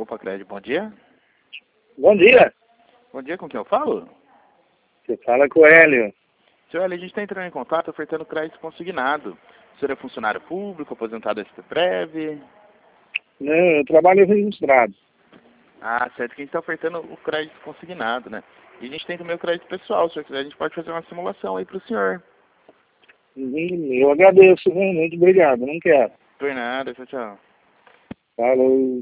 Copa Crédito, bom dia. Bom dia. Bom dia, com quem eu falo? Você fala com o Hélio. Seu Hélio, a gente está entrando em contato ofertando crédito consignado. O senhor é funcionário público, aposentado SP-Prev? Não, eu trabalho registrado. Ah, certo, que a gente está ofertando o crédito consignado, né? E a gente tem também o crédito pessoal, se o senhor quiser a gente pode fazer uma simulação aí para o senhor. Eu agradeço, viu? Muito obrigado. Não quero. Por nada, tchau, tchau. Falou.